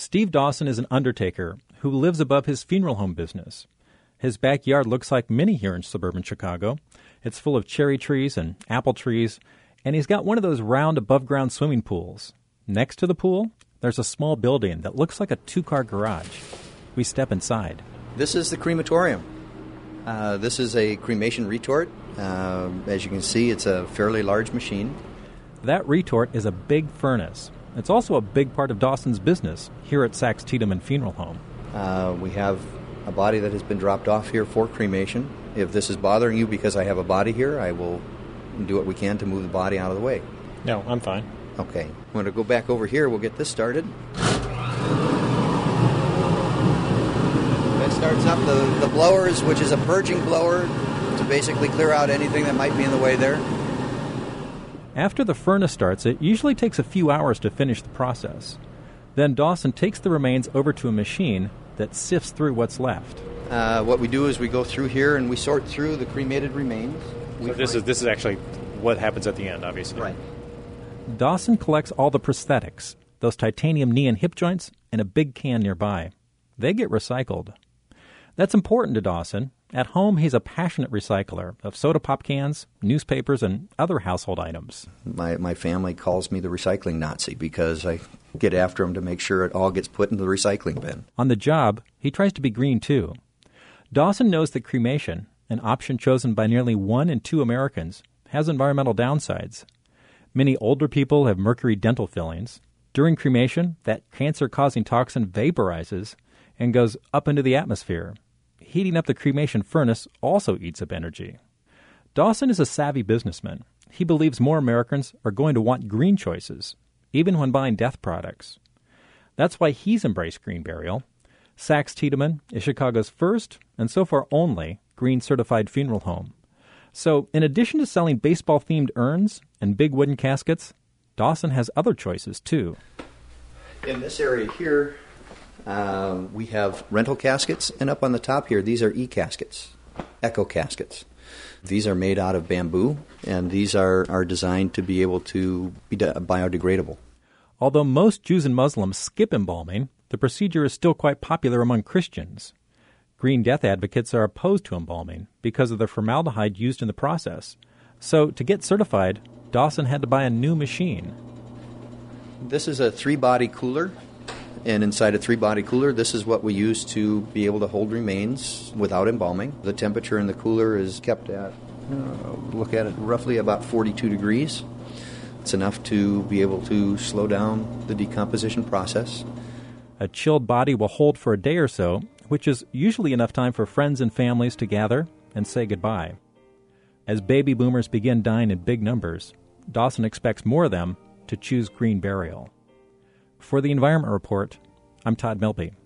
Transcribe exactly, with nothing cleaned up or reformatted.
Steve Dawson is an undertaker who lives above his funeral home business. His backyard looks like many here in suburban Chicago. It's full of cherry trees and apple trees, and he's got one of those round above-ground swimming pools. Next to the pool, there's a small building that looks like a two-car garage. We step inside. This is the crematorium. Uh, this is a cremation retort. Uh, as you can see, it's a fairly large machine. That retort is a big furnace. It's also a big part of Dawson's business here at Sachs Tiedemann Funeral Home. Uh, we have a body that has been dropped off here for cremation. If this is bothering you because I have a body here, I will do what we can to move the body out of the way. No, I'm fine. Okay. I'm going to go back over here. We'll get this started. That starts up the, the blowers, which is a purging blower to basically clear out anything that might be in the way there. After the furnace starts, it usually takes a few hours to finish the process. Then Dawson takes the remains over to a machine that sifts through what's left. Uh, what we do is we go through here and we sort through the cremated remains. We So this is this is actually what happens at the end, obviously. Right. Dawson collects all the prosthetics, those titanium knee and hip joints, in a big can nearby. They get recycled. That's important to Dawson. At home, he's a passionate recycler of soda pop cans, newspapers, and other household items. My my family calls me the recycling Nazi because I get after them to make sure it all gets put into the recycling bin. On the job, he tries to be green, too. Dawson knows that cremation, an option chosen by nearly one in two Americans, has environmental downsides. Many older people have mercury dental fillings. During cremation, that cancer-causing toxin vaporizes and goes up into the atmosphere. Heating up the cremation furnace also eats up energy. Dawson is a savvy businessman. He believes more Americans are going to want green choices, even when buying death products. That's why he's embraced green burial. Sachs Tiedemann is Chicago's first, and so far only, green-certified funeral home. So, in addition to selling baseball-themed urns and big wooden caskets, Dawson has other choices, too. In this area here, uh, we have rental caskets, and up on the top here, these are e-caskets, echo caskets. These are made out of bamboo, and these are, are designed to be able to be de- biodegradable. Although most Jews and Muslims skip embalming, the procedure is still quite popular among Christians. Green death advocates are opposed to embalming because of the formaldehyde used in the process. So, to get certified, Dawson had to buy a new machine. This is a three-body cooler, and inside a three-body cooler, this is what we use to be able to hold remains without embalming. The temperature in the cooler is kept at, uh, look at it, roughly about forty-two degrees. It's enough to be able to slow down the decomposition process. A chilled body will hold for a day or so, which is usually enough time for friends and families to gather and say goodbye. As baby boomers begin dying in big numbers, Dawson expects more of them to choose green burial. For the Environment Report, I'm Todd Milby.